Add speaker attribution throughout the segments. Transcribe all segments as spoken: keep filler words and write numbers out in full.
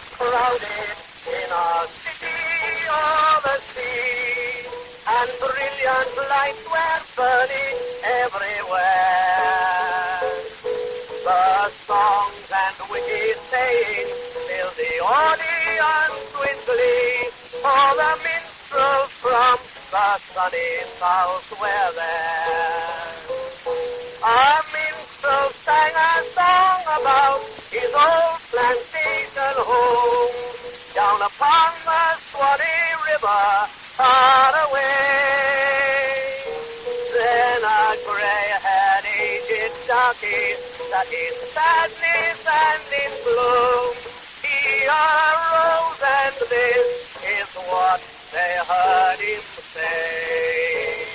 Speaker 1: crowded in a city of the sea, and brilliant lights were burning everywhere. The songs and witty sayings filled the audience with glee, for the minstrels from the sunny south were there. A minstrel sang a song about his old plantation home, down upon the Swanee River, far away. Then a grey-haired aged darky sat in sadness and in gloom. He arose, and this is what they heard him say.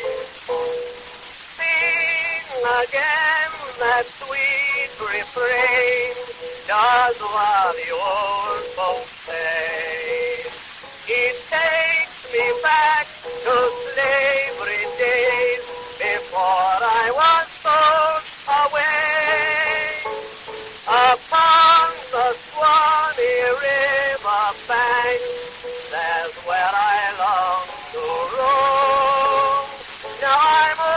Speaker 1: Sing again that sweet refrain, does what the old folks say. It takes me back to slavery days, before I was sold away. Upon the Swanee River bank, that's where I long to roam. Now I'm